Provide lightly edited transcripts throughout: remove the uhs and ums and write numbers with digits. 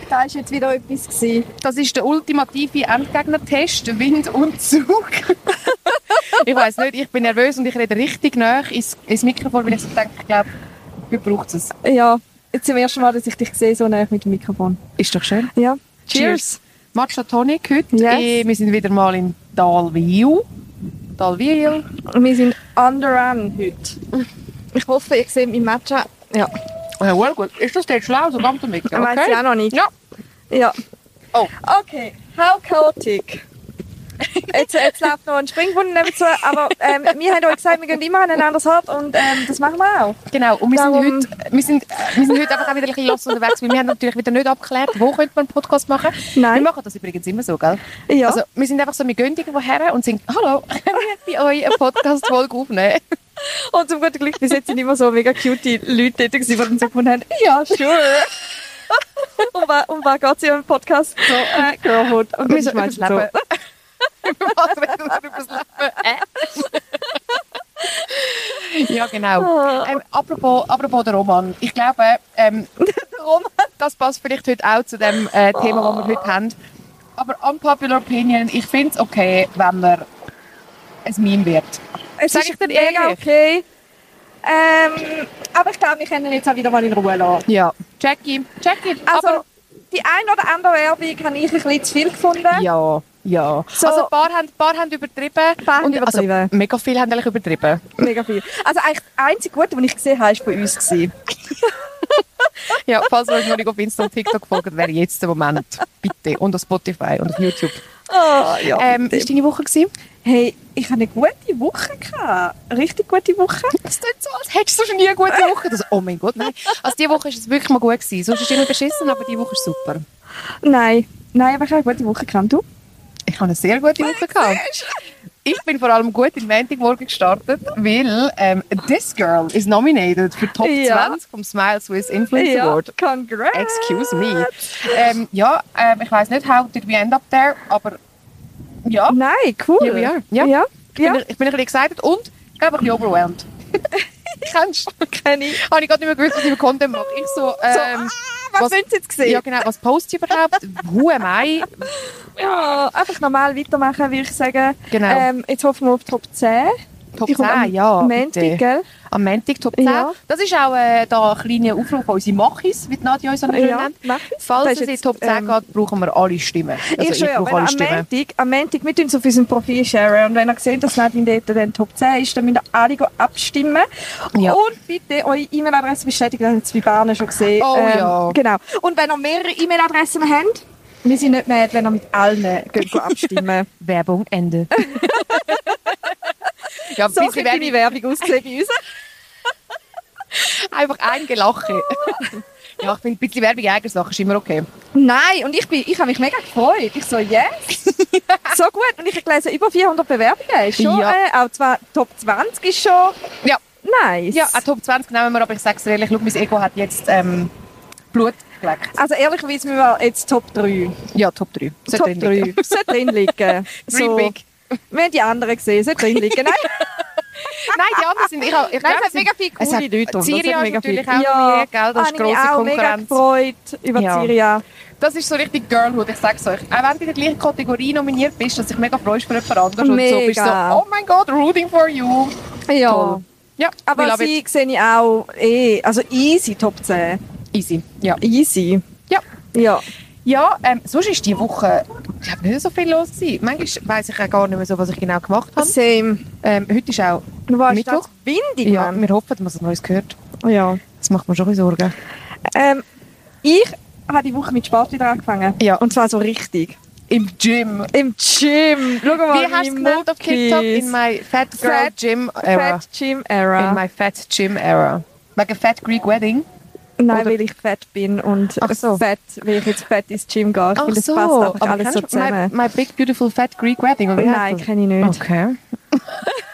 Da war jetzt wieder etwas gewesen. Das ist der ultimative Endgegner-Test, Wind und Zug. Ich weiss nicht, ich bin nervös und ich rede richtig nah ins Mikrofon, weil ich so denke, ich glaube, wir brauchen es. Ja, jetzt zum ersten Mal, dass ich dich sehe, so nah mit dem Mikrofon. Ist doch schön. Ja. Cheers. Matcha Tonic heute. Yes. Wir sind wieder mal in Dalwil. Dalwil. Wir sind underrun heute. Ich hoffe, ihr seht mein Matcha. Ja. Ja, well, gut. Ist das jetzt schlau, so ganz damit? Okay. Weiss ich auch noch nicht. Ja. Ja. Oh. Okay, how chaotic. Jetzt läuft noch ein Springbrunnen nebenzu, aber wir haben euch gesagt, wir gehen immer an ein anderes Ort und das machen wir auch. Genau, und wir Darum- sind heute einfach auch wieder ein bisschen los unterwegs, weil wir haben natürlich wieder nicht abgeklärt, wo könnte man einen Podcast machen. Nein. Wir machen das übrigens immer so, gell? Ja. Also, wir sind einfach so, wir gehen irgendwo her und sagen, hallo, können wir bei euch eine Podcast-Folge aufnehmen? Und zum guten Glück, bis jetzt sind immer so mega cute Leute dort gewesen, die dann so gefunden haben, ja, sure. um was geht es in einem Podcast? So, Girlhood. Und Wir das so über das meinst du so. Leben. Was reden wir über das Leben? Ja, genau. Apropos der Roman. Ich glaube, das passt vielleicht heute auch zu dem Thema, das wir heute haben. Aber unpopular opinion, ich finde es okay, wenn man ein Meme wird. Es Sag ist ich dir mega ehrlich? okay. Aber ich glaube, wir können jetzt auch wieder mal in Ruhe lassen. Ja. Jackie. Also, aber die ein oder andere Werbung habe ich ein bisschen zu viel gefunden. ja. So- Also ein paar haben übertrieben. Paar haben übertrieben. Also, mega viele haben eigentlich übertrieben. Mega viel. Also eigentlich das einzige Gute, was ich gesehen habe, war von uns. Gewesen. Ja, falls ihr euch noch nicht auf Insta und TikTok folgt, wäre jetzt der Moment. Bitte. Und auf Spotify und auf YouTube. Ja. Ist deine Woche gewesen? Hey, ich hatte eine gute Woche. Eine richtig gute Woche. Es tut so, als hättest du schon nie eine gute Woche. Das, oh mein Gott, nein. Also diese Woche ist es wirklich mal gut gewesen. Sonst ist es immer beschissen, aber diese Woche ist super. Nein, aber ich habe eine gute Woche gehabt. Du? Ich habe eine sehr gute Woche gehabt. Ich bin vor allem gut in Montagmorgen gestartet, weil This Girl is nominated für Top Ja. 20 vom Smile Swiss Influencer Award. Congrats. Excuse me. Ich weiss nicht, how did we end up there, aber ja, Nein, cool. here we are. Ja. Ja. Ich bin ein bisschen excited und ich glaube ein bisschen overwhelmed. Kennst du? Kenn ich. Habe ich gerade nicht mehr gewusst, was ich für Content mache. Ich so, Was wollen Sie jetzt sehen? ja genau, was poste ich überhaupt? Who am I? Ja, einfach normal weitermachen, würde ich sagen. Genau. Jetzt hoffen wir auf Top 10. Top Die kommt 10, am ja. Montag, bitte. gell? Am Montag Top 10. Ja. Das ist auch da ein kleiner Aufruf von unseren Machis, wie die Nadja uns nennt. Mach es. Falls Das es ist in jetzt, Top 10 geht, brauchen wir alle Stimmen. Also ich schwöre, brauche wenn alle Stimmen. am Montag, wir tun es auf unserem Profil sharen und wenn ihr seht, dass Nadine dort dann Top 10 ist, dann müsst ihr alle abstimmen. Ja. Und bitte eure E-Mail-Adresse bestätigen, das haben es bei Bahnen schon gesehen. Oh ja. Genau. Und wenn ihr mehrere E-Mail-Adressen habt, wir sind nicht mad, wenn ihr mit allen geht abstimmen. Werbung, Ende. Ja, So ein bisschen könnte deine Werbung aussehen bei uns. einfach ein Gelache. Ja, ich finde, ein bisschen Werbung in eigener Sache ist immer okay. Nein, und ich habe mich mega gefreut. Ich so, yes. So gut. Und ich habe gelesen, über 400 Bewerbungen. Ist schon, Ja. auch zwar Top 20 ist schon Ja, nice. ja, auch Top 20 nehmen wir, aber ich sage es ehrlich, schau, mein Ego hat jetzt Blut geleckt. Also ehrlicherweise müssen wir jetzt Top 3. Ja, Top 3. Top 3. Sollte drin liegen. Dream big. Wir haben die anderen gesehen, sollte drin liegen. Nein, Nein, die anderen sind... Ich Nein, es hat mega viele es coole hat- Leute. und Syria das hat ist mega natürlich viel. auch nominiert, gell? Das ist habe ich mich grosse auch mega Konkurrenz. gefreut über Ja. Syria. Das ist so richtig Girlhood, ich sag's euch. Auch wenn du in der gleichen Kategorie nominiert bist, dass du dich mega freust für jemand anderes und so Mega. bist du so, oh mein Gott, rooting for you. Ja. Toll. Ja, we Aber love sie it. sehe ich auch also easy Top 10. Easy. Ja. Easy. Ja. Ja. Ja, sonst ist die Woche, ich glaube, nicht so viel los gewesen. Manchmal weiss ich auch gar nicht mehr so, was ich genau gemacht habe. Same. Heute ist auch Was ist Mittwoch. das? Windig, Ja, Mann. wir hoffen, dass man es Neues gehört. Ja. Das macht mir schon ein bisschen Sorgen. Ich habe die Woche mit Sport wieder angefangen. Ja. Und zwar so richtig. Im Gym. Im Gym. Schau mal, Wie hast du es genannt auf TikTok? In my Fat Girl Fat- Gym Era. Fat Gym Era. In my Fat Gym Era. Wegen Fat Greek Wedding. Nein, oder- weil ich fett bin und Ach so. fett, weil ich jetzt fett ins Gym gehe. Ich Ach finde, das so, passt einfach aber alles so kennst du zusammen. My Big Beautiful Fat Greek Wedding? Oder wie Nein, heißt kenne ich das? nicht. Okay.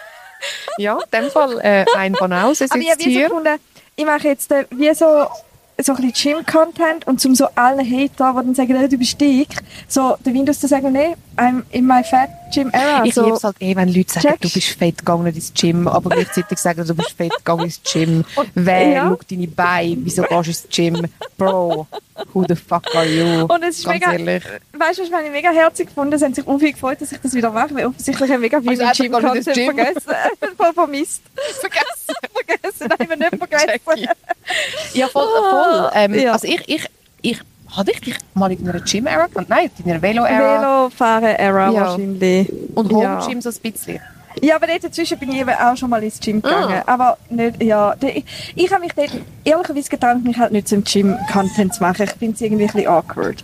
Ja, in dem Fall ein Banause Aber ich sitzt habe wie so hier. gefunden, ich mache jetzt wie so so ein bisschen Gym-Content und zum so allen Hater, die dann sagen, du bist dick, so der Windows zu sagen, nee, I'm in my fat gym era. Ich so, liebe es halt wenn Leute sagen, checkst. du bist fett gegangen ins Gym, aber gleichzeitig sagen, du bist fett gegangen ins Gym. Wer schaut deine Beine? Wieso gehst du ins Gym? Bro, who the fuck are you? Und es ist Ganz mega, ehrlich. weißt du, was ich mega herzig gefunden? Sie haben sich irgendwie gefreut, dass ich das wieder mache, weil offensichtlich haben mega viele Also einfach gar nicht ins Gym-Content Gym. vergessen. Voll vermisst. Vergessen, nein, wir nicht vergessen. Jackie. Ja, voll. Ja. Also ich hatte dich mal in einer Gym-Era gehabt? Nein, in einer Velo-Era. Velofahren-Era Ja. wahrscheinlich. Und Ja. Home-Gym so ein bisschen. Ja, aber dort dazwischen bin ich eben auch schon mal ins Gym gegangen. Aber nicht, ja. Ich habe mich dort ehrlicherweise gedacht, mich halt nicht zum Gym-Content zu machen. Ich finde es irgendwie ein bisschen awkward.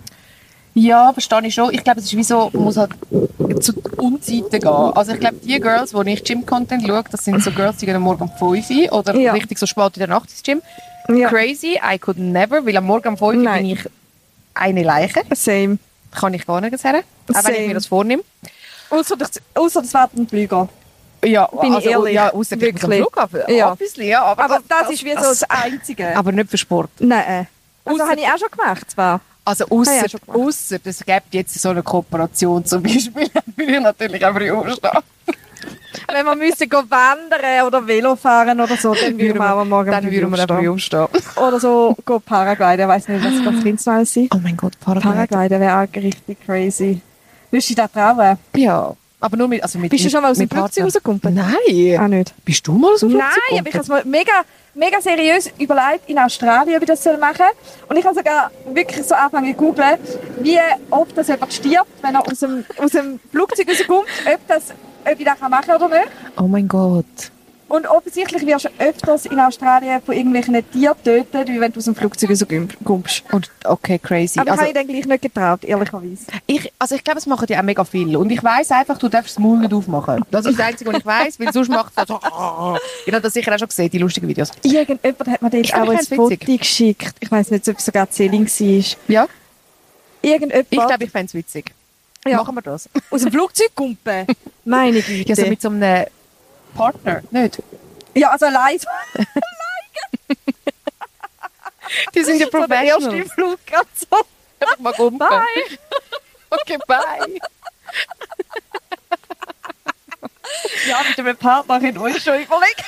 Ja, verstehe ich schon. Ich glaube, es ist wie so, man muss halt zu Unzeiten gehen. Also ich glaube, die Girls, die ich Gym-Content schaue, das sind so Girls, die gehen am Morgen um 5 Uhr oder Ja. richtig so spät in der Nacht ins Gym. Ja. Crazy, I could never, weil am Morgen um 5 Uhr Nein. bin ich eine Leiche. Same. Kann ich gar nicht sagen. Auch wenn ich Same. mir das vornehme. Ausser das wäre ein Flüger. Ja, Bin ich ehrlich. Ja, ausser ich muss am Wirklich. Flughafen. Ja. Obviously, ja. Aber das ist wie so das Einzige. Aber nicht für Sport. Nein. Also Ausser- habe ich auch schon gemacht, zwar. Also Ah ja, ausser, schon gemacht. ausser es gibt jetzt so eine Kooperation zum Beispiel, dann würde ich natürlich auch früh aufstehen. Wenn wir müssen gehen wandern oder Velo fahren oder so, dann würden wir auch am Morgen Dann würden wir auch früh aufstehen. Oder so gehen Paragliden. Ich weiss nicht, was drin soll sein. Oh mein Gott, Paragliden. Paragliden wäre auch richtig crazy. Willst du dich da trauen? Ja, aber nur mit... Also mit Bist du schon mal aus dem mit Flugzeug Partner. rausgekommen? Nein. Auch nicht. Bist du mal aus dem Flugzeug Nein, aber ich habe es mir mega seriös überlegt, in Australien, ob ich das machen soll. Und ich habe sogar wirklich so angefangen zu googlen, wie oft das jemand stirbt, wenn er aus dem Flugzeug rauskommt, ob ich das machen kann oder nicht. Oh mein Gott. Und offensichtlich wirst du öfters in Australien von irgendwelchen Tieren getötet, wie wenn du aus dem Flugzeug rauskommst. Und okay, crazy. Aber ich Also, habe ich dann gleich nicht getraut, ehrlicherweise. ich glaube, es machen ja auch mega viel. Und ich weiss einfach, du darfst das Maul nicht aufmachen. Das ist das Einzige, was ich weiss, weil sonst macht es so... Ich habe das sicher auch schon gesehen, die lustigen Videos. Irgendjemand hat mir dort Ich glaub, auch ich ein fänd's Foto witzig. geschickt. Ich weiss nicht, ob es sogar Zähling war. Ja? Irgendjemand Ich glaube, ich fände es witzig. Ja. Machen wir das. aus dem Flugzeug kumpen. Meine Güte. Ja, so mit so einem Partner, nicht? Ja, also leise. Die sind ja So der erste professional. Flug gerade so. Einfach mal gumpen. Bye. Okay, bye. Ja, mit einem Partner in uns schon überlegt.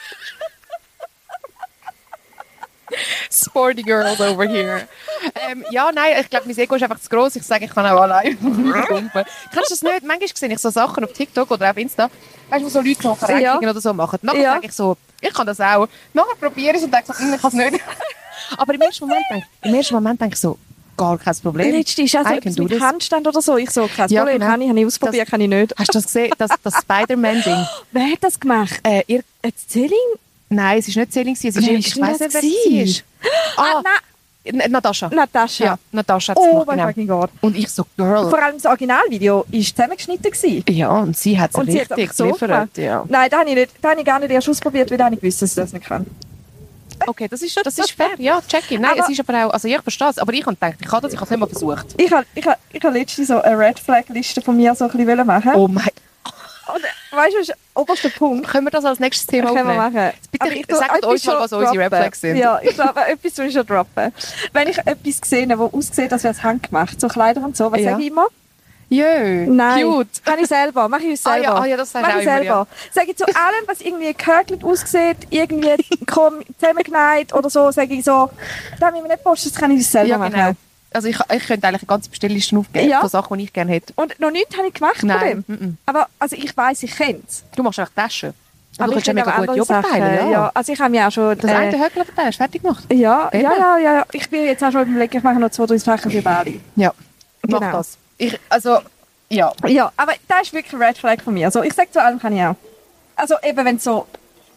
Sporty girls over here. Ja, nein, ich glaube, mein Ego ist einfach zu gross. Ich sage, ich kann auch allein kumpen. Kennst du das nicht? Manchmal sehe ich so Sachen auf TikTok oder auf Insta, weißt du, wo so Leute so Verrenkungen Ja. oder so machen. Nachher Ja. sage ich so, ich kann das auch. Nachher probiere ich es und denke so, ich kann es nicht. Aber im ersten Moment denke ich so, gar kein Problem. Letztens ist also I etwas can do mit this. Handstand oder so. Ich so, kein Ja, Problem, genau. habe ich ausprobiert, kann ich nicht. Hast du das gesehen? Das Spider-Man-Ding? Wer hat das gemacht? Jetzt Zähling? Nein, es war nicht Zähling, es ist Wer ich ist denn weiss das nicht, wer es war. nein, Natascha. Natascha. Ja, Natascha hat es Oh gemacht, mein genau. fucking Gott. Und ich so, Girl. Vor allem das Originalvideo war zusammengeschnitten gewesen. Ja, und sie hat es Und sie hat richtig es so geliefert. gemacht. Ja. Nein, da habe ich gar nicht erst ausprobiert, weil da habe ich gewusst, dass ich das nicht kann. Okay, das ist fair. Ja, check it. Nein, Aber- es ist aber auch, also ja, ich verstehe es, aber ich habe gedacht, ich habe es nicht mal versucht. Ich habe letztens so eine Red Flag Liste von mir so ein bisschen machen. Oh mein, Und, weißt du, was ist der oberste Punkt? können wir das als nächstes Thema Können wir aufnehmen? machen. Bitte Aber ich sagt tue uns mal, etwas was schon unsere Red droppen. Flags sind. Ja, ich glaube, etwas tue ich schon droppen. Wenn ich etwas sehe, das aussieht, als wäre es handgemacht, so Kleider und so, was Ja. sage ich immer? Jö, Nein. cute. Mache ich selber. Mache ich uns Ah selber. ja, das sagst du Mache auch ich immer, selber. Sage ich zu allem, was irgendwie gehökelt aussieht, irgendwie zusammengenäht oder so, sage ich so, da müssen wir nicht posten, das kann ich uns selber Ja, machen. genau. Also ich könnte eigentlich eine ganze Bestellliste aufgeben Ja. von Sachen, die ich gerne hätte. Und noch nichts habe ich gemacht von Nein. dem. Aber also ich weiss, ich kenne es. Du machst einfach Taschen. Aber du ich kannst ja finde mega auch gut andere Joghurt Sachen. teilen. Ja. Also ich habe mir auch schon... Das eine Höckler-Teil hast du fertig gemacht. Ja, Eben. ja. Ich bin jetzt auch schon überlegen, ich mache noch 2-3 Sachen für Bali. Ja, mach Genau. das. Also, ja. Ja, aber das ist wirklich ein Red Flag von mir. Also ich sage zu allem, kann ich auch. Also eben, wenn es so...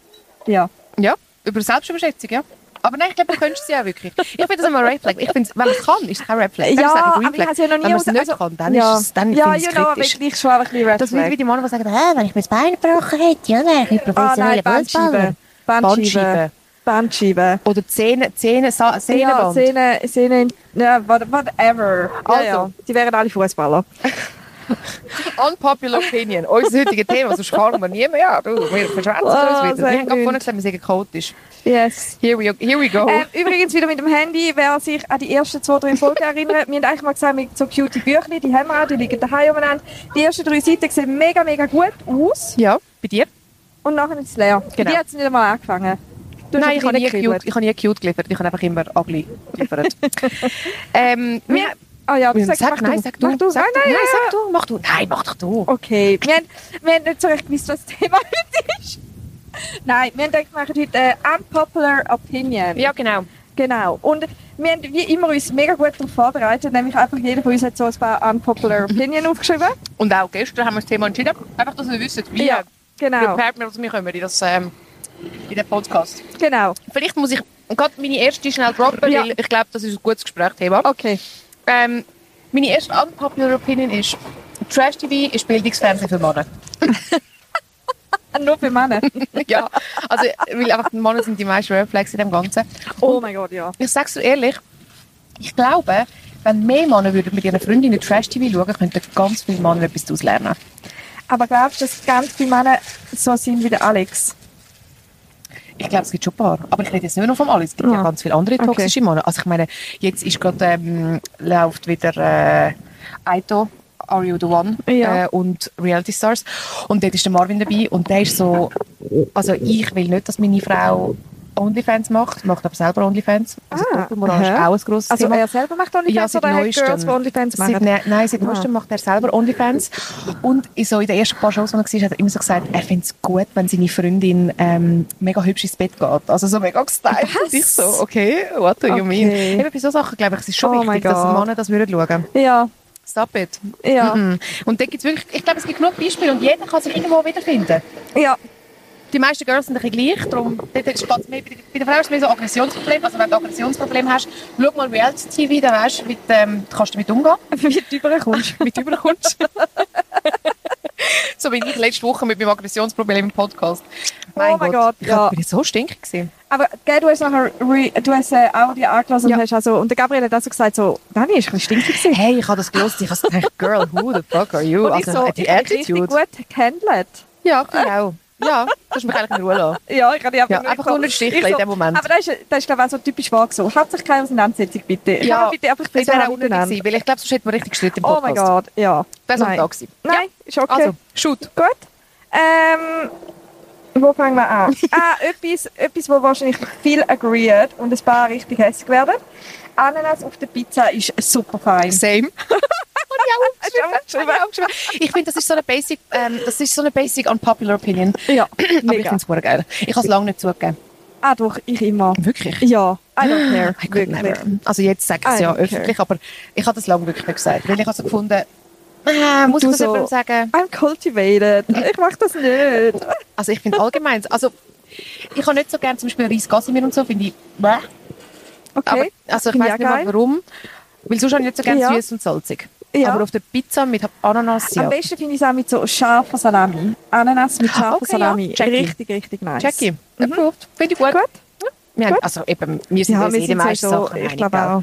Ja. Ja, über Selbstüberschätzung, ja. Aber nein, ich glaube, du könntest sie auch wirklich. Ich finde das immer Red Flag. Ich finde, wenn man es kann, ist es kein Red Flag. Dann ist es eigentlich aber Green ich Flag. habe es ja noch nie... Wenn man es nicht also- kann, dann ja. ist es dann Ja, finde ich es aber kritisch. wirklich schon einfach ein bisschen Red Das ist Flag. wie die Männer, die sagen, wenn ich mir das Bein gebrochen hätte, ja, dann wäre ich ein professioneller Fußballer. Bandscheibe. Bandscheibe. Oder Ja, Sehnenband. Szene, ja, whatever. Also. Ja, die wären alle Fußballer. Unpopular Opinion. Unser heutiges Thema, sonst fahren wir nie mehr. Ja, du, wir verschwänzen uns wieder. Wir haben gerade vorhin gesagt, wir sind chaotisch. Yes. Here we go. Übrigens wieder mit dem Handy, wer sich an die ersten 2, 3 Folgen erinnert, wir haben eigentlich mal gesagt, mit so cutie Büchlein, die haben wir auch, die liegen daheim umeinander. Die ersten 3 Seiten sehen mega, mega gut aus. Ja, bei dir? Und nachher ist es leer. Genau. Bei dir hat es nicht einmal angefangen. Nein, ich habe nie cute geliefert. Ich habe einfach immer ugly geliefert. Ja, du sagst, sag du. Mach du. Sag Nein, du. Mach du. Nein, mach doch du. Okay, wir haben nicht so recht gewusst, was das Thema heute ist. Nein, wir haben gedacht, wir machen heute eine Unpopular Opinion. Ja, genau. Genau. Und wir haben wie immer uns mega gut darauf vorbereitet, nämlich einfach jeder von uns hat so ein paar Unpopular Opinion aufgeschrieben. Und auch gestern haben wir das Thema entschieden. Einfach, dass wir wissen, wie prepared wir kommen in den Podcast. Genau. Vielleicht muss ich gerade meine erste schnell droppen, weil ich glaube, das ist ein gutes Gesprächsthema. Okay. Meine erste Unpopular Opinion ist, Trash-TV ist Bildungsfernsehen für Männer. Nur für Männer? Ja, also weil einfach die Männer sind die meisten Red Flags in dem Ganzen. Oh mein Gott, ja. Ich sag's dir ehrlich, ich glaube, wenn mehr Männer würden mit ihren Freundinnen Trash-TV schauen, könnten ganz viele Männer etwas daraus lernen. Aber glaubst du, dass ganz viele Männer so sind wie der Alex? Ich glaube, es gibt schon ein paar. Aber ich rede jetzt nicht nur vom Alex. Es gibt ja ganz viele andere toxische Männer. Also ich meine, jetzt ist gerade läuft wieder Aito, Are You The One und Reality Stars. Und dort ist der Marvin dabei und der ist so, also ich will nicht, dass meine Frau OnlyFans macht aber selber OnlyFans. Also Doppelmoral ist auch ein grosses Thema. Also er selber macht OnlyFans oder hat Girls, die OnlyFans machen? Nein, seit neuestem macht er selber OnlyFans. Und so in den ersten paar Shows, die er war, hat er immer so gesagt, er findet es gut, wenn seine Freundin mega hübsch ins Bett geht. Also so mega gestylt. Und ich so, okay, what do you mean? Eben bei so Sachen, glaube ich, es ist schon wichtig, dass Männer das schauen würden. Ja. Stop it. Ja. Und da gibt's wirklich, ich glaube, es gibt genug Beispiele und jeder kann sich irgendwo wiederfinden. Ja. Die meisten Girls sind ein bisschen gleich, darum dort ist es mehr, bei der Frau ist es mehr so ein Aggressionsproblem. Also wenn du ein Aggressionsproblem hast, schau mal Reality-TV, dann weißt du, kannst du damit umgehen. Wie du überkommst. So bin ich letzte Woche mit meinem Aggressionsproblem im Podcast. Oh mein Gott, ja. Ich bin so stinkig gewesen. Aber gell, du hast nachher auch die angelassen und hast also, und der Gabriel hat also gesagt so, Dani ist ein bisschen stinkig gewesen. Hey, ich habe das gelesen, ich habe gedacht, Girl, who the fuck are you? Und also, so, die Attitude. Gut gehandelt. Ja, genau. Ja, du hast mich eigentlich in Ruhe lassen. Ja, ich habe einfach nur einen Stich in dem Moment. Aber das ist glaube ich auch so typisch wahr so. Hauptsächlich keine Auseinandersetzung, bitte. Ja, bitte einfach das wäre auch unnötig gewesen, weil ich glaube, sonst hätten wir richtig gestritten im Podcast. Oh mein Gott, ja. Das war am Tag gewesen. Nein, ist okay. Also, shoot. Gut. Wo fangen wir an? Etwas, wo wahrscheinlich viel agreed und ein paar richtig hässlich werden. Ananas auf der Pizza ist super fein. Same. Ich finde, das ist so eine basic unpopular Opinion. Ja, aber ich finde es super geil. Ich habe es lange nicht zugegeben. Doch, ich immer. Wirklich? Ja, I don't care. I could never. Also jetzt sage ich es ja öffentlich, aber ich habe das lange wirklich nicht gesagt. Weil ich habe so gefunden, muss ich das jemandem sagen? I'm cultivated. Ich mache das nicht. Also ich finde allgemein, also ich habe nicht so gerne zum Beispiel Reis Casimir und so, finde ich, bäh. Okay. Aber, also ich weiß nicht mal warum, weil sonst habe ich nicht so gerne süß und salzig. Ja. Aber auf der Pizza mit Ananas, ja. Am besten finde ich es auch mit so scharfer Salami. Ananas mit scharfer Salami. Ja. Richtig nice. Jackie, approved. Finde ich gut. Ja. Gut. Also eben, wir sind uns die meisten Sachen ich glaube auch.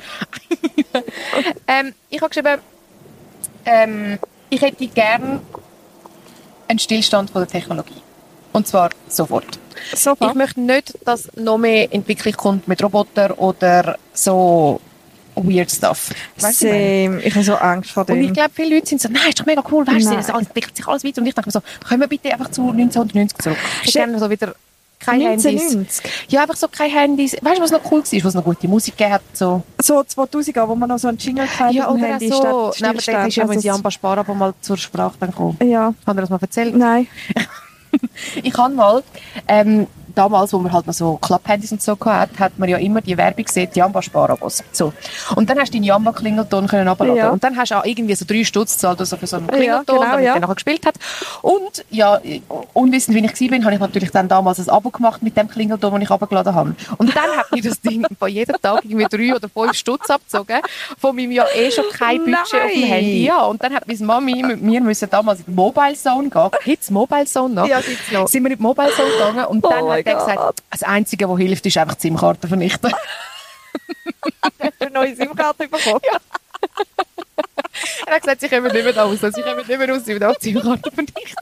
Ich habe geschrieben, ich hätte gerne einen Stillstand von der Technologie. Und zwar sofort. Ich möchte nicht, dass noch mehr Entwicklung kommt mit Robotern oder so weird stuff. Same. Ich habe so Angst vor dem. Und ich glaube, viele Leute sind so, nein, ist doch mega cool, weißt du, es entwickelt sich alles weiter. Und ich denke mir so, können wir bitte einfach zu 1990 zurück? Ich gerne so wieder keine 1990. Handys. Ja, einfach so keine Handys. Weißt du, was noch cool war, was noch gute Musik gegeben hat? So 2000er, wo man noch so einen Jingle hatte. Ja, oder Handy so. Nein, aber dann ist ja mit Jan Baspar aber mal zur Sprache gekommen. Ja. Haben wir das mal erzählt? Nein. Ich habe mal, damals, wo man halt noch so Klapphandys und so hatte, hat man ja immer die Werbung gesehen, die Jamba-Sparabos. So. Und dann hast du deinen Jamba-Klingelton herunterladen. Ja. Und dann hast du auch irgendwie so 3 Stutz gezahlt, also für so einen Klingelton, damit der nachher gespielt hat. Und, ja, unwissend wie ich war, habe ich natürlich dann damals ein Abo gemacht mit dem Klingelton, den ich runtergeladen habe. Und dann hat mir das Ding von jedem Tag irgendwie 3 oder 5 Stutz abgezogen, von meinem ja schon kein Budget auf dem Handy. Ja. Und dann hat meine Mami mit mir müssen damals in die Mobile Zone gehen. Gibt's Mobile Zone noch? Ja, gibt's noch. Sind wir in die Mobile Zone gegangen und dann hat er gesagt, das Einzige, was hilft, ist einfach die SIM-Karte vernichten. Hast du eine neue SIM-Karte bekommen? Ja. Er hat gesagt, sie kommen nicht mehr raus. Sie kommen nicht mehr raus, sie werden Aktienkarten vernichtet.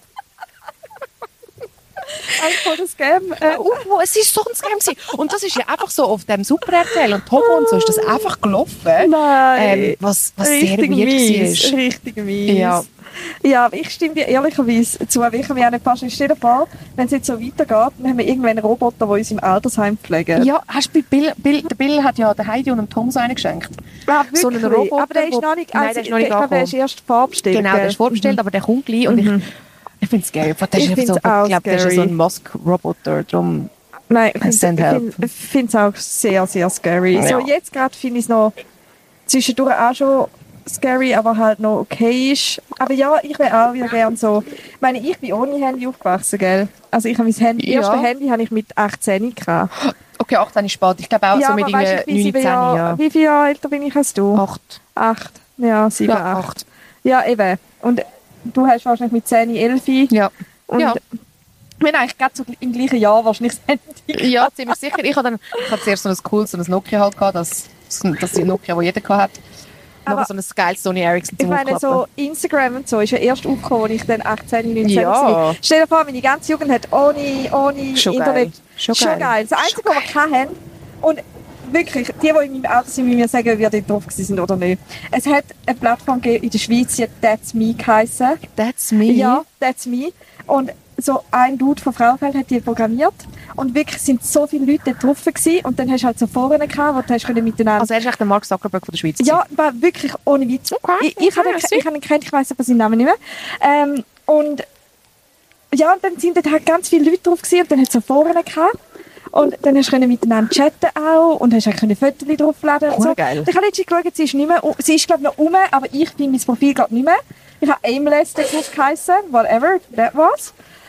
Einfach das Scam. Es ist so ein Scam gewesen. Und das ist ja einfach so auf dem Super RTL und Togo und so ist das einfach gelaufen. Nein. Was sehr weird war. Richtig mies. Ja. Ja, aber ich stimme dir ehrlicherweise zu, weil ich mir auch nicht vorstellen. Stell dir vor, wenn es jetzt so weitergeht, dann haben wir irgendwann einen Roboter, der uns im Altersheim pflegen. Ja, hast du der Bill hat ja der Heidi und dem Tom so einen geschenkt. Ah, so einen Roboter, aber der ist noch nicht, nein, der ist noch nicht angekommen. Der ist erst vorbestellt. Genau, der ist vorbestellt, aber der kommt gleich und ich finde es geil. Ich glaube, der ist so ein Musk-Roboter, darum... Nein, ich finde es auch sehr, sehr scary. Ja. So jetzt gerade finde ich es noch zwischendurch auch schon scary, aber halt noch okay ist. Aber ja, ich wäre auch wieder gerne so... Ich meine, ich bin ohne Handy aufgewachsen, gell? Also ich habe mein erste Handy habe ich mit 18 gehabt. Okay, 18 ist spät. Ich glaube auch so mit 19 Jahren. Wie viele Jahre älter bin ich als du? 8. Ja, 7, 8. Ja, eben. Und du hast wahrscheinlich mit 10, 11. Ja. Und wir haben eigentlich gerade so im gleichen Jahr wahrscheinlich das Handy. Ja, ziemlich sicher. Ich hatte zuerst so ein cooles so ein Nokia halt gehabt, das Nokia, das jeder hat. Aber so ein geiles Sony Ericsson zum Aufklappen. Ich meine, so Instagram und so ist ja erst aufgekommen, als ich dann 18, 19 war. Stell dir vor, meine ganze Jugend hat ohne schon Internet. Geil. Schon geil. Das Einzige, was wir hatten, und wirklich, die in meinem Alter sind, müssen mir sagen, ob wir dort drauf sind oder nicht. Es hat eine Plattform gegeben in der Schweiz, die hat That's Me geheissen. That's Me? Ja, That's Me. Und so ein Dude von Frauenfeld hat die programmiert. Und wirklich sind so viele Leute dort drauf gewesen. Und dann hast du halt so Foren gehabt, wo du hast miteinander... Also er ist echt der Mark Zuckerberg von der Schweiz? Ja, war wirklich ohne Witz. Okay. Ich habe ihn gekannt, ich weiss aber seinen Namen nicht mehr. Und ja, und dann sind dort halt ganz viele Leute drauf gewesen. Und dann hat es so Foren gehabt. Und dann hast du miteinander chatten auch und hast auch Fotos draufladen und so. Geil. Ich habe letztens geschaut, sie ist glaube ich noch rum, aber ich finde mein Profil gerade nicht mehr. Ich habe Aimless den Kurs geheissen, whatever that was.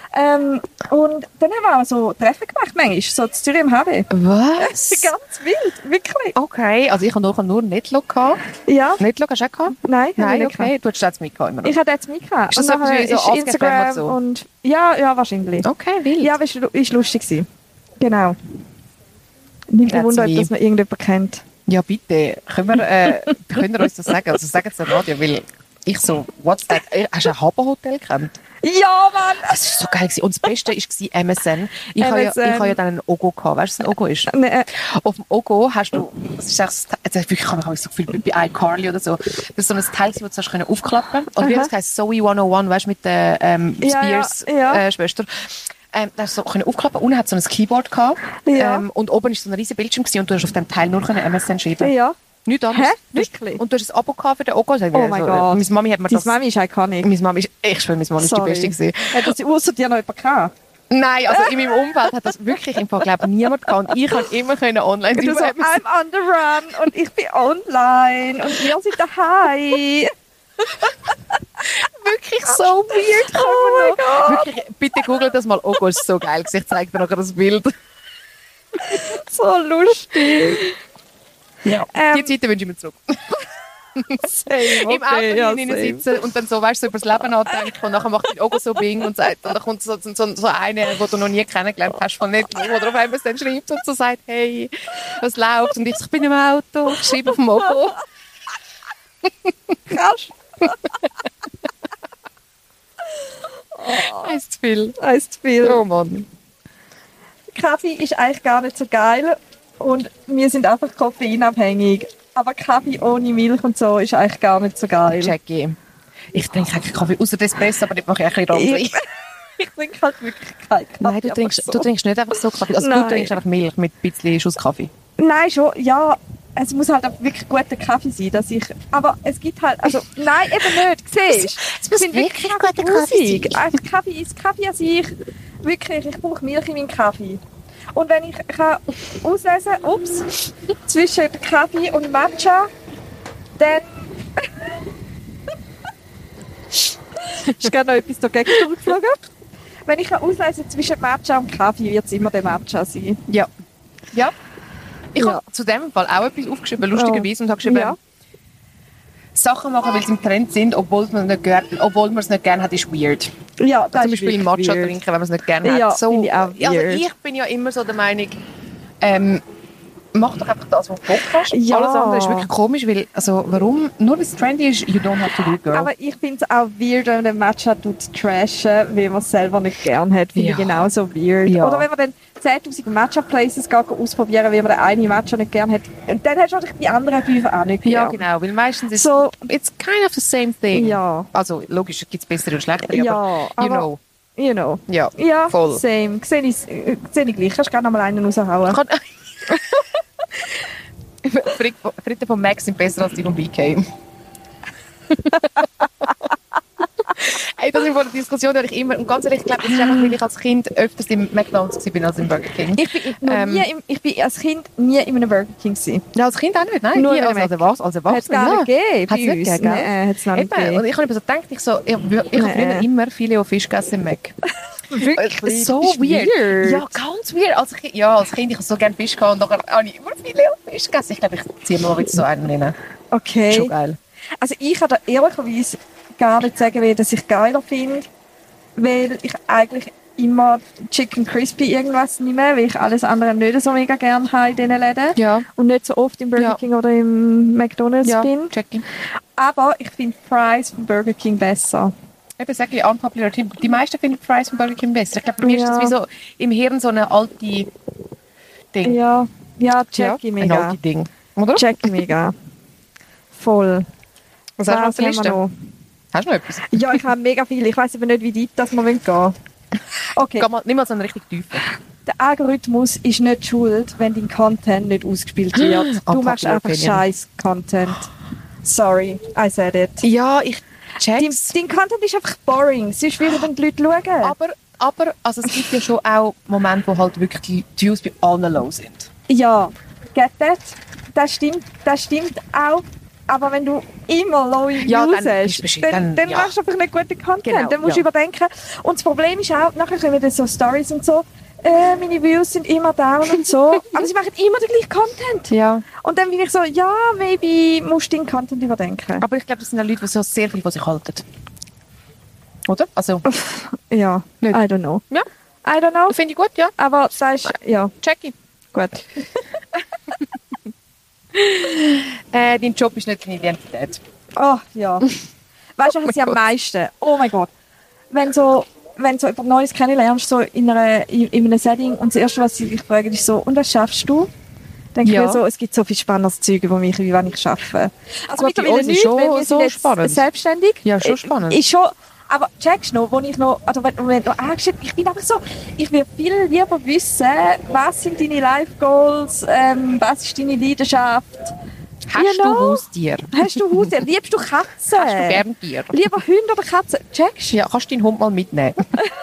Und dann haben wir auch so Treffen gemacht, manchmal, so zu Zürich im HB. Was? Ganz wild, wirklich. Okay, also ich habe nur Netlog gehabt. Ja. Netlog hast du auch gehabt? Nein, okay. Du hast das mitgehabt immer noch. Ich habe das mitgehabt. Ist das so Instagram so? Und ja, wahrscheinlich. Okay, wild. Ja, aber es war lustig. Genau. Nicht gewundert, dass man irgendjemanden kennt. Ja, bitte. Können wir uns das sagen? Also sagen Sie am Radio, weil ich so, what's that? Hast du ein Haber-Hotel gekannt? Ja, Mann! Das war so geil. Und das Beste war MSN. Ich habe ja dann einen Ogo gehabt. Weißt du, was ein Ogo ist? Nee. Auf dem Ogo hast du, das ist echt, ich habe mich so gefühlt wie bei iCarly oder so. Das ist so ein Teil, das du aufklappen kannst. Und wie das heisst, Zoe 101, weißt du, mit der Spears-Schwester. Da hast du so aufklappen. Unten hat so ein Keyboard gehabt. Ja. Und oben war so ein riesiger Bildschirm gewesen, und du hast auf dem Teil nur MSN schreiben. Ja. Nichts anderes. Hä? Wirklich? Und du hast ein Abo gehabt für den Ogo. Oh mein Gott. Meine Mami hat mir das... Deine Mami ist iconic. Meine Mami ist... Ich schwöre, meine Mami ist die Beste gewesen. Hat das außer dir noch jemand gehabt? Nein, also in meinem Umfeld hat das wirklich im Fall, glaube niemand gehabt. Und ich konnte immer online sein. Du so, I'm on the run und ich bin online und wir sind daheim. Wirklich so weird. Oh mein Gott. Wirklich, bitte google das mal. Ogo ist so geil. Ich zeige dir nachher das Bild. So lustig. Ja. Die Zeiten wünsche ich mir zurück. Im Auto sitzen und dann so, weißt du, so über das Leben nachdenken und nachher macht dein Ogo so Bing und sagt, und dann kommt so eine, die du noch nie kennengelernt hast von nicht, oder auf einmal dann schreibt und so sagt, hey, was läuft? Und ich bin im Auto, ich schreibe auf dem Ogo. Krass. Eins zu viel. Eins zu viel. Oh Mann. Kaffee ist eigentlich gar nicht so geil und wir sind einfach koffeinabhängig. Aber Kaffee ohne Milch und so ist eigentlich gar nicht so geil. Jackie. Ich trinke eigentlich Kaffee außer Espresso, aber das mache ich ein bisschen ich trinke halt wirklich keinen Kaffee. Nein, du trinkst nicht einfach so Kaffee. Also du trinkst einfach Milch mit ein bisschen Schusskaffee. Nein, schon, ja. Es muss halt auch wirklich guter Kaffee sein, dass ich... Aber es gibt halt... Also, nein, eben nicht. Siehst du? Es muss wirklich guter Kaffee sein. Also Kaffee an sich, wirklich, ich brauche Milch in meinen Kaffee. Und wenn ich kann auslesen zwischen Kaffee und Matcha, dann... ist gerade noch etwas dagegen zurückgeflogen. Wenn ich auslesen zwischen Matcha und Kaffee, wird es immer der Matcha sein. Ja. Ja. Ich habe zu dem Fall auch etwas aufgeschrieben, lustigerweise, und habe geschrieben, Sachen machen, weil sie im Trend sind, obwohl man es nicht gerne hat, ist weird. Ja, das zum Beispiel Matcha trinken, wenn man es nicht gerne hat. Ja, so, finde ich auch weird. Also ich bin ja immer so der Meinung, mach doch einfach das, was du Bock hast. Ja. Alles andere ist wirklich komisch, weil, also warum? Nur weil es trendy ist, you don't have to do it, girl. Aber ich finde es auch weird, wenn man den Matcha trashen, weil man es selber nicht gern hat. Finde ich genauso weird. Ja. Oder wenn man dann 10'000 Matcha-Places ausprobieren, weil man den einen Matcha nicht gern hat. Und dann hast du natürlich die anderen 5 auch nicht gern. Ja, genau, weil meistens ist So, it's kind of the same thing. Ja. Also logisch, gibt es bessere und schlechtere, Ja, aber you aber- know. you know. Ja, Ja, voll. same. Sehe ich gleich. Kannst du gerne noch mal einen raushauen. Kann- Fritten von Max sind besser als die von BK. Ey, das ist eine Diskussion, die ich immer, und ganz ehrlich, ich glaube, das ist einfach, weil ich als Kind öfters im McDonald's war als im Burger King. Ich bin als Kind nie in einem Burger King gewesen. Ja, als Kind auch nicht, nein. Nur Nie, in als einem was? Als Hat es Erwachsener, gar nicht gegeben Hat's bei nicht uns. gegeben, gell? Nein, hat es noch nicht Eben, und gegeben. ich habe so gedacht, ich habe früher immer Filet und Fisch gegessen im Mac. Wirklich? So Ist weird. Ja, ganz weird. Als Kind, ich habe so gerne Fisch gehabt und nachher habe ich immer Filet und Fisch gegessen. Ich glaube, ich ziehe mal wieder so einen rein. Okay. Schon geil. Also ich kann da ehrlicherweise gar nicht sagen, wie dass ich geiler finde, weil ich eigentlich immer Chicken Crispy irgendwas nehme, weil ich alles andere nicht so mega gerne habe in diesen Läden. Ja. Und nicht so oft im Burger Ja. King oder im McDonald's Ja, bin. check-in. Aber ich finde Fries von Burger King besser. Eben, sag ich, unpopular Tipp. Die meisten finden Fries von Burger King besser. Ich glaube, bei mir ist Ja. das wie so im Hirn so eine alte Ding. Ja, check ich Ein mega. alte Ding. Oder? Check ich mega. Voll. Was hast du auf der haben wir Liste? noch? Hast du noch etwas? Ja, ich habe mega viel. Ich weiß aber nicht, wie deep das wir gehen wollen. Okay. Geh mal, nimm mal so einen richtig tiefen. Der Algorithmus ist nicht schuld, wenn dein Content nicht ausgespielt wird. Du Unpopular machst einfach opinion. scheiß Content. Sorry, I said it. Ja, ich Dein, check's. dein Content ist einfach boring. Sonst würden die Leute schauen. Aber also es gibt ja schon auch Momente, wo halt wirklich die Views bei allen low sind. Ja, get that? Das stimmt auch. Aber wenn du immer low Views Ja, dann hast, ist beschissen. dann Ja. machst du einfach nicht guten Content. Genau, Dann musst du ja. überdenken. Und das Problem ist auch, nachher kommen dann so Stories und so, meine Views sind immer down und so. Aber sie machen immer den gleichen Content. Ja. Und dann bin ich so, ja, maybe musst du deinen Content überdenken. Aber ich glaube, das sind auch Leute, die so sehr viel von sich halten. Oder? Also, Ja, Nicht. I don't know. ja, I don't know. finde ich gut, ja. Aber das ist, ja, Check ich. gut. Dein Job ist nicht deine Identität. Oh, ja. Weißt du, was ich am meisten? Oh mein Gott. Wenn du etwas Neues kennenlernst, so in einem Setting, und das Erste, was sie dich fragen, ist so, und was schaffst du? Denke ich Ja. mir so, es gibt so viel spannendes Zeug über mich, wie wenn ich arbeite. Also Gut, mittlerweile bei uns ist nicht, schon weil wir so sind jetzt spannend. selbstständig. Ja, schon spannend. Ist schon, aber checkst du noch, wo ich noch, also wenn du angestellt, ich bin einfach so, ich will viel lieber wissen, was sind deine Life Goals, was ist deine Leidenschaft. Hast You know? du Haustier? Hast du Haustier? Liebst du Katzen? Hast du gern Tier? Lieber Hunde oder Katzen? Checkst du? Ja, kannst du deinen Hund mal mitnehmen?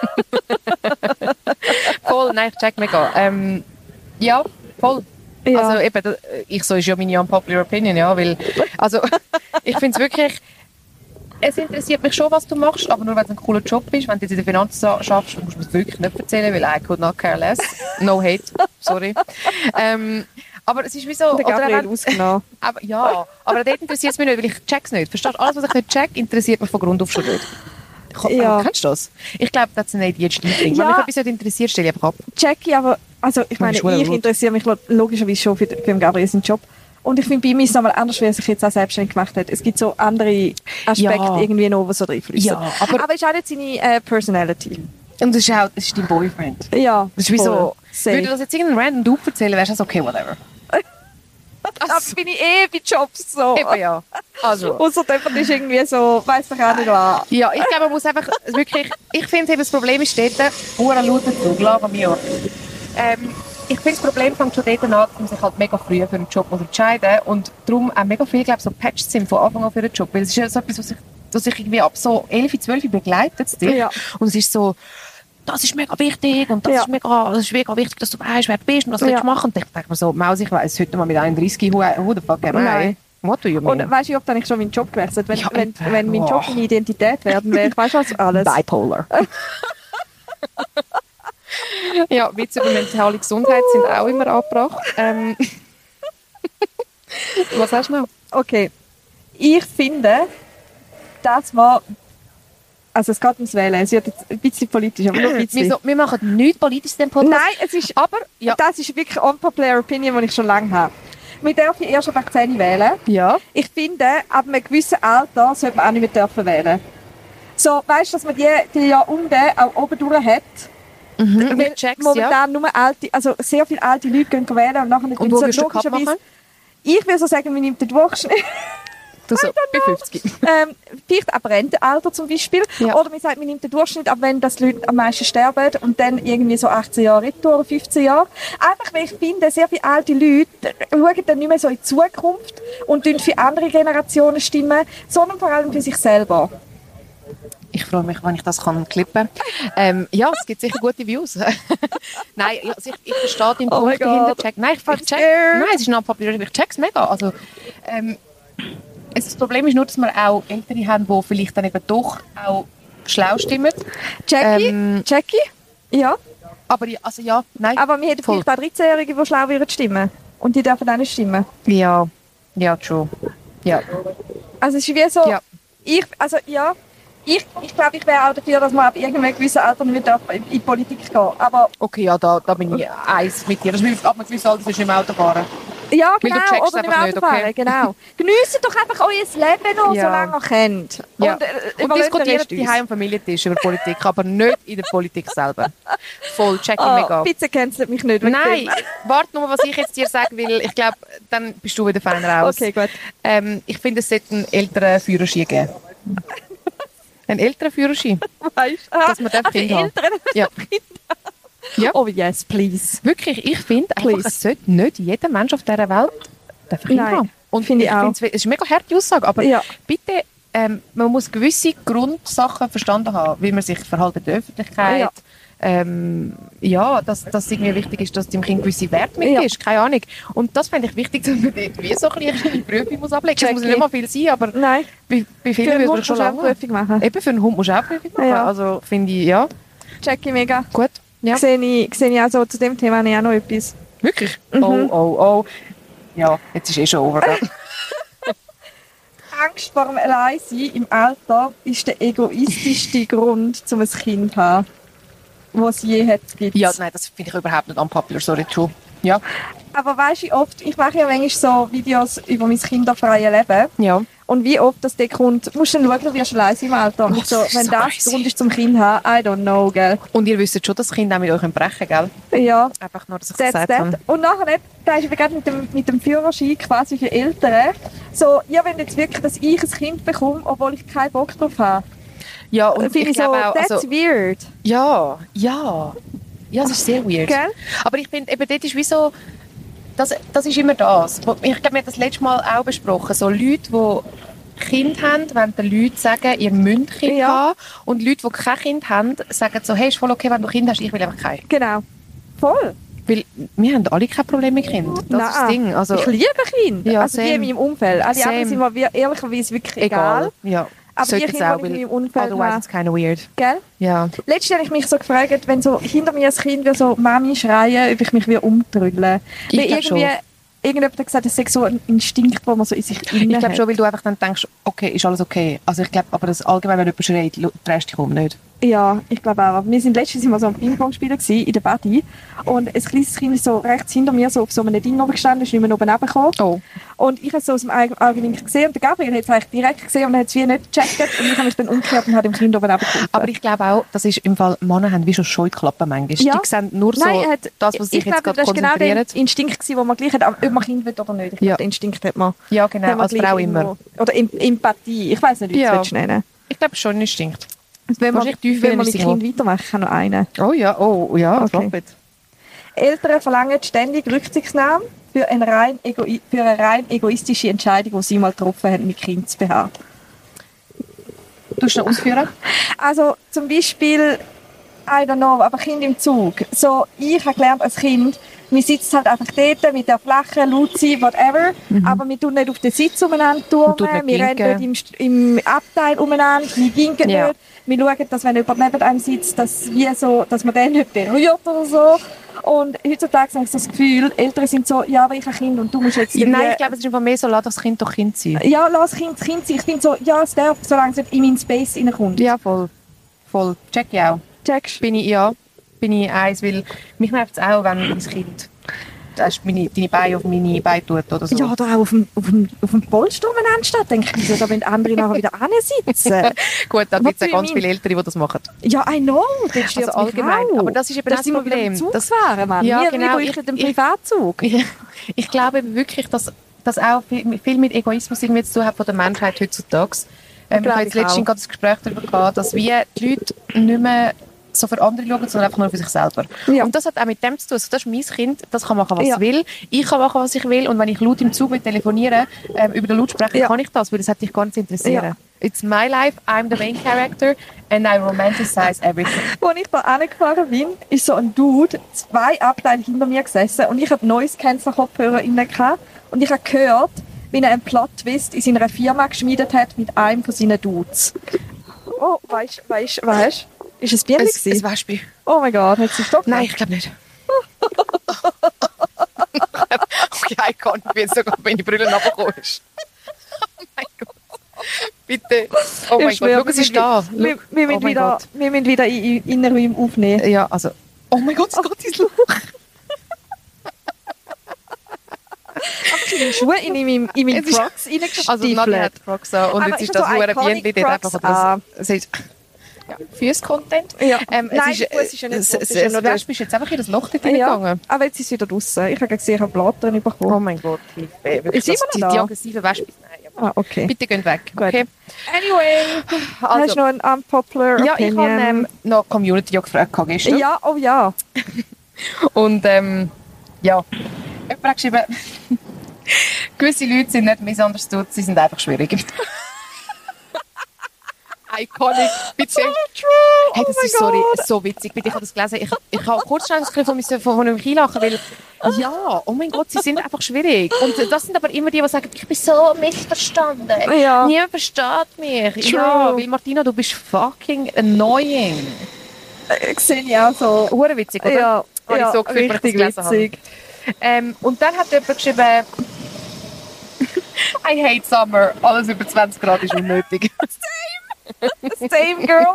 Voll, nein, ich check mega. Ja, voll. Ja. Also eben, so ist ja meine unpopular opinion, ja, weil, also, ich finde es wirklich, es interessiert mich schon, was du machst, aber nur, wenn es ein cooler Job ist. Wenn du jetzt in der Finanz schaffst, musst du mir es wirklich nicht erzählen, weil I could not care less. No hate, sorry. Aber es ist wie so... Der Gabriel ausgenommen. Aber, ja, aber dort interessiert es mich nicht, weil ich check's nicht. Verstehst du? Alles, was ich nicht check, interessiert mich von Grund auf schon nicht. Ja. Kennst du das? Ich glaube, das ist ein ADHD-Ding. Ja. Wenn mich etwas nicht interessiert, stelle ich einfach ab. Jackie, aber also ich meine, Schule ich gut. interessiere mich logischerweise schon für den Gabriel seinen Job. Und ich finde, bei mir ist es nochmal anders, wie er sich jetzt auch selbstständig gemacht hat. Es gibt so andere Aspekte Ja. irgendwie noch, die so reinfließen. Ja, aber- ist auch nicht seine Personality. Und das ist dein Boyfriend. Ja, Das ist wie so... Safe. Würde das jetzt irgendein random Dude erzählen, wärst du so, okay, whatever. Aber bin ich bei Jobs so. Eben ja. Also... Außer jemand ist irgendwie so, weiss doch auch nicht was. Ja, ich glaube, man muss einfach wirklich... Ich finde, das Problem ist dort, Uhren lauten zu, lagen mir. Ich finde, das Problem fängt schon dort an, dass man sich halt mega früh für einen Job muss entscheiden muss und darum auch mega viel, glaube ich, so patched sind von Anfang an für einen Job. Weil es ist ja so etwas, was sich irgendwie ab so 11, 12 begleitet zu dir. Ja. Und es ist so... Das ist mega wichtig und das Ja. ist mega wichtig, dass du weißt, wer du bist und was du Ja. willst machen. Und ich denke mir so, Maus, ich weiss heute mal mit 31, who the fuck am I? Nein. What do you mean? Und weißt du, wie oft habe ich schon meinen Job gewechselt? Wenn, Ja, wenn mein Job meine Identität werden wäre, weißt du was alles? Bipolar. Ja, Witze über mentale Gesundheit sind auch immer angebracht. Was hast du noch? Okay. Ich finde, dass man Also es geht ums Wählen. Es wird jetzt ein bisschen politisch, aber nur ein bisschen. Wir machen nichts Politisches in dem Podcast. Nein, es ist, aber ja. das ist wirklich eine unpopular Opinion, die ich schon lange habe. Wir dürfen erst ab 18 wählen. Ja. Ich finde, ab einem gewissen Alter sollte man auch nicht mehr dürfen wählen. So, weißt du, dass man die ja unten auch oben durch hat? Weil momentan nur alte, also sehr viele alte Leute gehen wählen und nachher und wo willst du Cut machen? Ich würde so sagen, man nimmt den Durchschnitt. Du so, bei 50. Vielleicht ab Rentenalter zum Beispiel. Ja. Oder man sagt, man nimmt den Durchschnitt ab, wenn das Leute am meisten sterben und dann irgendwie so 18 Jahre retour oder 15 Jahre. Einfach, weil ich finde, sehr viele alte Leute schauen dann nicht mehr so in die Zukunft und für andere Generationen stimmen, sondern vor allem für sich selber. Ich freue mich, wenn ich das klippen kann. Ja, es gibt sicher gute Views. Nein, also ich verstehe den Punkt dahinter. Nein, es ist noch popular. Ich check's mega. Also, das Problem ist nur, dass wir auch Ältere haben, die vielleicht dann eben doch auch schlau stimmen. Jackie? Ja. Aber also ja, nein. Aber wir hätten vielleicht auch 13-Jährige, die schlau würden stimmen. Und die dürfen auch nicht stimmen. Ja, true. Ja. Also es ist wie so... Ja. Ich glaube, ich wäre auch dafür, dass man ab irgendeinem gewissen Alter nicht mehr in die Politik gehen darf. Aber okay, ja, da bin ich eins mit dir. Das ist ab einem gewissen Alter nicht mehr Auto fahren. Ja, genau, oder nicht mehr nicht, Auto fahren, okay. genau. Geniessen doch einfach euer Leben noch, solange ihr könnt. Ja. Und diskutiert die die Heim- und Familientisch über Politik, aber nicht in der Politik selber. Voll, check ich mega. Bitte cancelt mich nicht. Nein, warte nur, was ich jetzt dir sagen will. Ich glaube, dann bist du wieder fein raus. Okay, gut. Ich finde, es sollte einen älteren Führerschein geben. Einen älteren Führerschein. Weißt du? Dass man Kinder haben. Ja. Ja. Oh yes, please. Wirklich, ich finde einfach, es sollte nicht jeder Mensch auf dieser Welt Kinder haben. Und finde ich auch. Es ist eine mega harte Aussage, aber bitte, man muss gewisse Grundsachen verstanden haben, wie man sich verhält in der Öffentlichkeit. Dass irgendwie wichtig ist, dass dem Kind gewisse Werte mitgibst, keine Ahnung. Und das fände ich wichtig, dass man dort wie so ein bisschen eine Prüfung muss ablegen muss. Es muss nicht mal viel sein, aber nein. Bei vielen würde ich schon lange Prüfung machen. Eben, für einen Hund musst du auch Prüfung machen. Ja. Also finde ich, ja. Jackie, mega. Gut. Ja. Sehe ich auch so, zu dem Thema habe ich auch noch etwas. Wirklich? Oh. Ja, jetzt ist schon over. Angst vor dem Alleinsein im Alter ist der egoistischste Grund, um ein Kind zu haben, was es je gibt. Ja, nein, das finde ich überhaupt nicht unpopular, sorry, true. Ja. Aber weißt du, ich mache ja manchmal so Videos über mein kinderfreie Leben. Ja. Und wie oft das der kommt, musst du dann schauen, du wirst allein sein im Alter. Und so, wenn das der Grund ist zum Kind haben, I don't know, gell. Und ihr wisst schon, dass das Kind auch mit euch brechen kann, gell? Ja. Einfach nur, dass ich das gesagt habe. Und nachher, da ist gerade mit dem Führerschein quasi für Eltern, so, ja, wenn jetzt wirklich, dass ich ein Kind bekomme, obwohl ich keinen Bock drauf habe. Ja, und ich glaube so, auch, that's weird. Ja, es ist sehr weird. Gell? Aber ich finde, eben dort ist wie so, das ist immer das. Ich glaube, wir haben das letzte Mal auch besprochen. So Leute, die Kinder haben, wollen den Leuten sagen, ihr müsst Kinder haben. Und Leute, die kein Kind haben, sagen so, hey, ist voll okay, wenn du Kinder hast, ich will einfach kein. Genau. Voll. Weil wir haben alle kein Problem mit Kindern. Das ist das Ding. Also, ich liebe Kinder. Ja, also die in meinem Umfeld. Alle anderen sind mir ehrlicherweise wirklich egal. Ja. Aber die Kinder, die in meinem Umfeld otherwise it's kind of weird. Gell? Ja. Letztens habe ich mich so gefragt, wenn so hinter mir ein Kind wie so Mami schreien, ob ich mich wie umtrüllen. Ich glaube schon. Irgendjemand hat gesagt, das ist so ein Instinkt, den man so in sich innen hat. Ich glaube schon, weil du einfach dann denkst, okay, ist alles okay. Also ich glaube, aber das allgemein, wenn jemand schreit, drehst du dich um, nicht? Ja, ich glaube auch. Wir sind letztens mal so am Ping-Pong spielen in der Badi und ein kleines Kind ist so rechts hinter mir so auf so einem Ding oben gestanden, ist nicht mehr oben runtergekommen. Oh. Und ich habe es so aus dem Augenwinkel gesehen und der Gabriel hat es eigentlich direkt gesehen und hat es wie nicht gecheckt und ich habe mich dann umgekehrt und habe dem Kind oben runtergeholfen. Aber ich glaube auch, das ist im Fall, Männer haben wie schon Scheuklappen manchmal. Ja. Die sehen nur so das, was sich jetzt gerade konzentriert. Ich glaube, das war genau der Instinkt, den man gleich hat, ob man Kind will oder nicht. Ich glaube, den Instinkt hat man. Ja, genau, als Frau immer. Oder Empathie, ich weiss nicht, wie ich es nennen. Ich glaube schon ein Instinkt. Wenn man mit Kind weitermachen kann, noch einen. Oh ja, okay. Eltern verlangen ständig Rücksichtnahme für eine rein egoistische Entscheidung, die sie mal getroffen haben, mit Kind zu behaaren. Du noch ausführen? Also zum Beispiel, I don't know, aber Kind im Zug. So, ich habe gelernt als Kind, wir sitzen halt einfach dort mit der flachen Luzi, whatever, aber wir tun nicht auf den Sitz umeinander turnen, wir rennen nicht im Abteil umeinander, wir ginken nicht. Wir schauen, dass wenn jemand neben einem sitzt, dass man den nicht berührt oder so. Und heutzutage habe ich das Gefühl, Eltern sind so, ja, aber ich habe Kind und du musst jetzt... Nein, ich glaube, es ist einfach mehr so, lass das Kind doch Kind sein. Ja, lass Kind sein. Ich finde so, ja, es darf, solange es nicht in meinen Space reinkommt. Ja, voll. voll. Check ich auch. Checkst? Bin ich eins, weil mich nervt es auch, wenn mein Kind deine Beine auf meine Beine tut oder so. Ja, da auch auf dem Polster umeinander steht, denke ich, so, da wollen andere nachher wieder hinsitzen. Gut, dann gibt es ja ganz viele Eltern, die das machen. Ja, I know, das stört Also allgemein. mich auch. Aber das ist eben das sind wir wieder Problem. mit dem Zug Das- fahren, Mann. Ja, Wir genau. bräuchten den Privatzug. Ich glaube eben wirklich, dass das auch viel mit Egoismus irgendwie zu tun hat von der Menschheit heutzutage. Ich Glaube habe jetzt ich letztens auch. gerade ein Gespräch darüber gehabt, dass wir die Leute nicht mehr so für andere schauen, sondern einfach nur für sich selber. Ja. Und das hat auch mit dem zu tun. Also das ist mein Kind, das kann machen, was Ja. es will. Ich kann machen, was ich will. Und wenn ich laut im Zug will telefonieren über den Lautsprecher, Ja. kann ich das, weil das hat dich gar nicht zu interessieren. Ja. It's my life, I'm the main character and I romanticize everything. Als ich da angefahren bin, ist so ein Dude 2 Abteile hinter mir gesessen und ich hatte Noise-Cancer-Kopfhörer inne und ich habe gehört, wie er einen Plot-Twist in seiner Firma geschmiedet hat mit einem von seinen Dudes. Oh, weißt? Ist es Bienen Ein gewesen? Beispiel. Oh mein Gott, hat sie Stopp? Nein, ich glaube nicht. Okay, ich kann nicht, wie sogar meine Brille runtergekommen ist. Oh mein Gott. Bitte. Oh mein Gott, schau, es ist da. Wir Schau. müssen Oh mein wieder, Gott. wir müssen wieder in Innenräume aufnehmen. Ja, also... Oh mein Gott, es geht ins Loch. Ich habe meine Schuhe in meinen Es ist- Crocs Also Nadia reingestiefelt. hat Crocs an und Aber jetzt ich ist habe das so hure iconic Bienenli dort einfach... Crocs Das, an. es ist... Ja, Füße-Content. Ja. Nein, Nein, der Fuß ist ja nicht tot, ist ja Das noch dort. Wespe ist jetzt einfach in das Loch dort Ja, reingegangen. aber jetzt ist es wieder draussen. Ich habe gesehen, ich habe Blattern bekommen. Oh mein Gott, Hilfe. Wirklich, Ist sie die immer noch da? aggressiven Wespen. Nein, ja. Ah, okay. Bitte gehen weg. Gut. Okay. Anyway, hast Also, du noch ein unpopular ja, ich opinion? habe noch Community gefragt gestern. Ja, oh ja. Und ja, jemand hat geschrieben, gewisse Leute sind nicht misunderstood, sie sind einfach schwierig. Iconic, bitte. Hey, das ist sorry, so witzig. Bitte, ich habe das gelesen. Ich habe kurz schnell das Gefühl von einem Einlachen, weil ja, oh mein Gott, sie sind einfach schwierig. Und das sind aber immer die sagen, ich bin so missverstanden. Ja. Niemand versteht mich. True. Ja, weil Martina, du bist fucking annoying. Sehe ich auch so. Hure witzig, oder? Ja, Habe ja ich so gefühlt, als ich richtig das gelesen witzig. habe. Und dann hat jemand geschrieben, I hate summer, alles über 20 Grad ist unnötig. Same girl.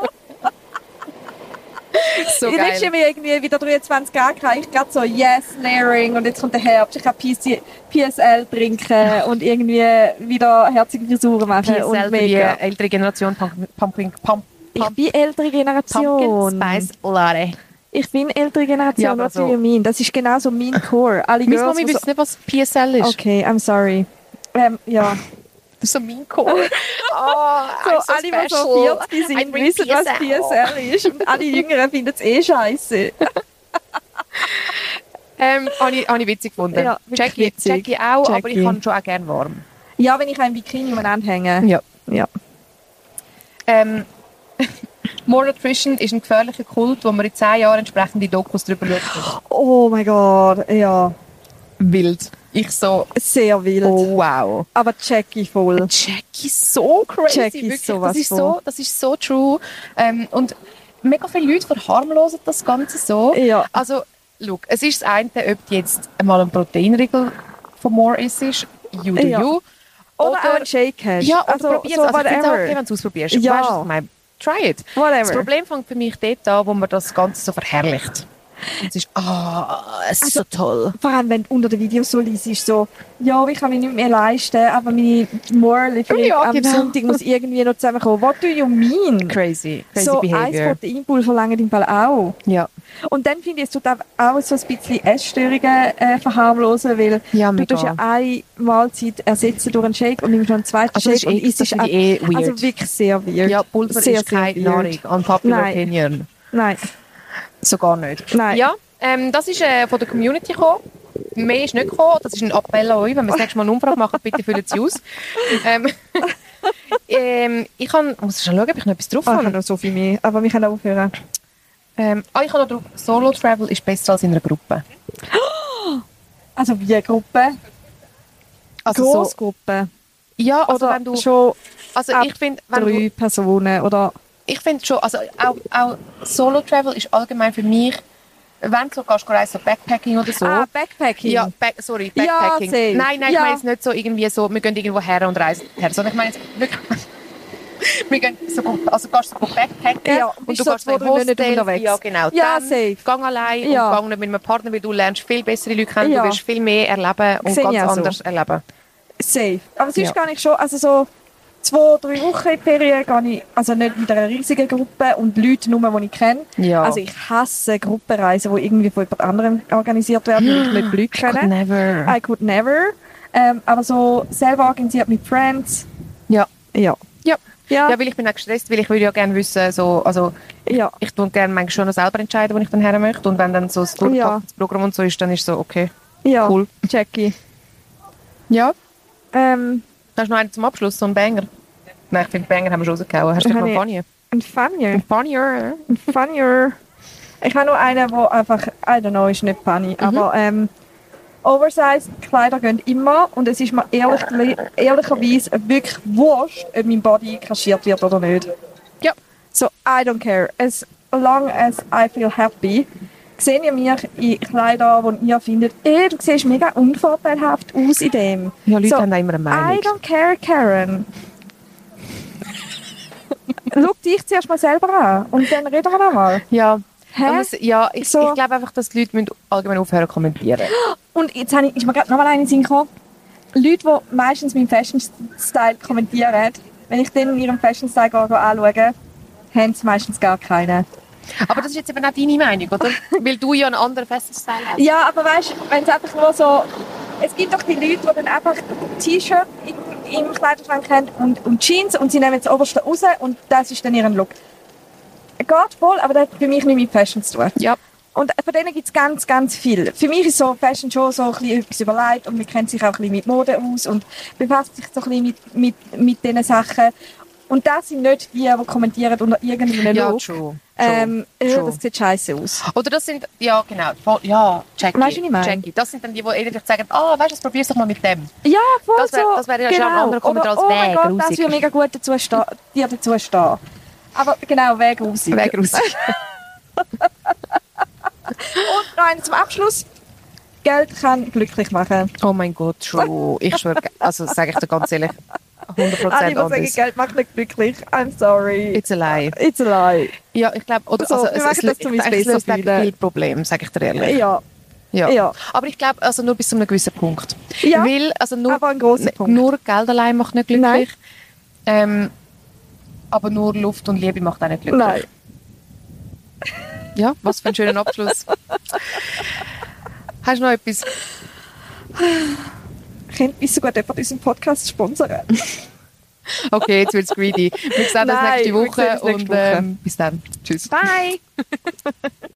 So Ich wünsche geil. mir irgendwie wieder 23 Grad, ich gerade so yes, layering und jetzt kommt der Herbst. Ich kann PSL trinken und irgendwie wieder herzige Frisuren machen PSL und für die mega. ältere Generation, Pumpkin Ich bin ältere Generation. Spice Latte. Ich bin ältere Ja, Generation, aber was so. do you mean? Das ist genau so mein Core. Alle Meine Girls, Mami die wüsste nicht, was PSL ist. Okay, I'm sorry. Ja. Das ist so mein Core. Oh, So, alle, die so 40 sind, wissen, was PSL ist. Und alle Jüngeren finden es eh scheiße. Habe ich witzig gefunden. Ja, wirklich witzig. Jackie auch, aber ich Jackie. kann schon auch gerne warm. Ja, wenn ich ein Bikini umeinander hänge. Ja. Ja. More Nutrition ist ein gefährlicher Kult, wo man in 10 Jahren entsprechende Dokus darüber schaut. Oh mein Gott, ja. Wild. Ich so, Sehr wild. oh wow. Aber Jackie voll. Jackie so crazy. Jackie wirklich. sowas Das ist so true. Und mega viele Leute verharmlosen das Ganze so. Ja. Also, schau, es ist das eine, ob du jetzt einmal einen Proteinriegel von More isst, you do Ja. you. Oder auch einen Shake hast. Ja, also, probier's. so Also, ich finde es auch whatever. okay, wenn du es ausprobierst. Ja. Weißt du, was ich meine? Try it. Whatever. Das Problem fängt für mich dort an, wo man das Ganze so verherrlicht. Und es ist, es ist so toll. Vor allem, wenn du unter den Videos so liest, so, ja, ich kann mich nicht mehr leisten, aber meine Moorlieferung Ja, am genau. Sonntag muss irgendwie noch zusammenkommen. What do you mean? Crazy So ein behavior. Proteinpulver verlangen im Fall auch. Ja. Und dann finde ich, es tut auch so ein bisschen Essstörungen verharmlosen, weil Ja, du mega. tust ja eine Mahlzeit ersetzen durch einen Shake und nimmst noch einen zweiten Also das Shake und ist isst das finde ich weird. also wirklich sehr weird. Ja, Pulver sehr, ist keine sehr weird. Nahrung. Unpopular Nein. opinion. Nein. So gar nicht. Nein. Ja, das ist von der Community gekommen. Mehr ist nicht gekommen. Das ist ein Appell an euch. Wenn wir das nächste Mal eine Umfrage machen, bitte füllen Sie aus. Muss schon schauen, ob ich noch etwas drauf Ich habe. habe noch so viel mehr, aber wir können aufhören. Ich habe noch drauf, Solo-Travel ist besser als in einer Gruppe. Also wie eine Gruppe? Also so, Großgruppe? ja, also Oder wenn du... schon Also ab ich finde, wenn 3 du... Personen? Oder? Ich finde schon, also auch Solo-Travel ist allgemein für mich, wenn du so gehst, reisen, so Backpacking oder so. Backpacking. Ja, Backpacking. safe. Nein, ich Ja. meine jetzt nicht so irgendwie so, wir gehen irgendwo her und reisen her, sondern ich meine jetzt wirklich, Wir gehen so, also gehst du so backpacken Ja, und bist du so gehst so in 2-3 Monate Hostel. unterwegs. Ja, genau. Ja, Dann safe. gang allein Ja. und gang nicht mit einem Partner, weil du lernst viel bessere Leute kennen, Ja. du wirst viel mehr erleben und Sehe ich ganz auch so. anders erleben. Safe. Aber sonst Ja. gar nicht schon, also so 2-3 Wochen in die Ferien gehe ich, also nicht mit einer riesigen Gruppe und Leute nur, die ich kenne. Ja. Also ich hasse Gruppenreisen, die irgendwie von jemand anderem organisiert werden, weil ich nicht die Leute kenne. Never. I could never. Aber so selber organisiert mit Friends. Ja. Ja. Ja. Ja. Ja, weil ich bin auch gestresst, weil ich würde ja gerne wissen, so, also Ja. ich tue gerne manchmal schon noch selber entscheiden, wo ich dann her möchte. Und wenn dann so das durchgetaktetes Programm und so ist, dann ist so, okay, Ja. cool. Jackie. Ja. Ähm, Hast du noch einen zum Abschluss, so einen Banger? Nein, ich finde, Banger haben wir schon rausgehauen. Hast du noch Habe einen ich- Funny? ein Funnier. Ein Funnier? Ein Funnier. Ich habe nur einen, der einfach, I don't know, ist nicht funny, aber Oversized Kleider gehen immer und es ist mir ehrlicherweise wirklich wurscht, ob mein Body kaschiert wird oder nicht. Ja. So, I don't care. As long as I feel happy. Seht ihr mich in Kleidern, wo ihr findet, du siehst mega unvorteilhaft aus in dem. Ja, Leute So, haben da immer eine Meinung. I don't care, Karen. Schau dich zuerst mal selber an und dann reden wir nochmal. Ja. Hä? Man muss, ja, ich So. glaube einfach, dass die Leute müssen allgemein aufhören zu kommentieren. Und jetzt ist mir gerade nochmal einen Sinn gekommen. Leute, die meistens meinen Fashion-Style kommentieren, wenn ich denen ihren Fashion-Style anschaue, haben sie meistens gar keinen. Aber das ist jetzt eben auch deine Meinung, oder? Weil du ja einen anderen Fashion-Style hast. Ja, aber weißt du, wenn es einfach nur so... Es gibt doch die Leute, die dann einfach T-Shirt im Kleiderschrank haben und Jeans und sie nehmen das Oberste raus und das ist dann ihren Look. Geht voll, aber das hat für mich nicht mit Fashion zu tun. Ja. Und von denen gibt es ganz, ganz viel. Für mich ist so Fashion schon so ein bisschen etwas überlegt und man kennt sich auch ein bisschen mit Mode aus und befasst sich so ein bisschen mit diesen Sachen. Und das sind nicht die kommentieren unter irgendeinem Ja, Look. true. Das sieht scheiße aus. Oder das sind, ja genau, ja, Jackie. Weißt du, was ich meine? Jackie. Das sind dann die ehrlich sagen, weißt du, probier's doch mal mit dem. Ja, voll Das wär ja schon ein anderer Kommentar als oh mein Weg, Gott, das grusig. würde mega gut dir dazu stehen. Aber genau, Weg raus. Weg raus. Und noch einen zum Abschluss. Geld kann glücklich machen. Oh mein Gott, true. Ich schwöre, also sage ich dir ganz ehrlich, 100% Alle, die sagen, anders. Geld macht nicht glücklich. I'm sorry. It's a lie. It's a lie. Ja, ich glaube, oder So, also, wir machen das, um uns es besser löst fühlen. viel Problem, sage ich dir ehrlich. Ja. Ja. Ja. Aber ich glaube, also nur bis zu einem gewissen Punkt. Ja, Weil, also nur, aber ein grosser Punkt. nur Geld allein macht nicht glücklich. Aber nur Luft und Liebe macht auch nicht glücklich. Nein. Ja, was für einen schönen Abschluss. Hast du noch etwas? Könnte nicht so gut jemand unseren Podcast sponsern? Okay, jetzt wird es greedy. Wir sehen uns Nein, nächste wir sehen Woche uns nächste und Woche. bis dann. Tschüss. Bye!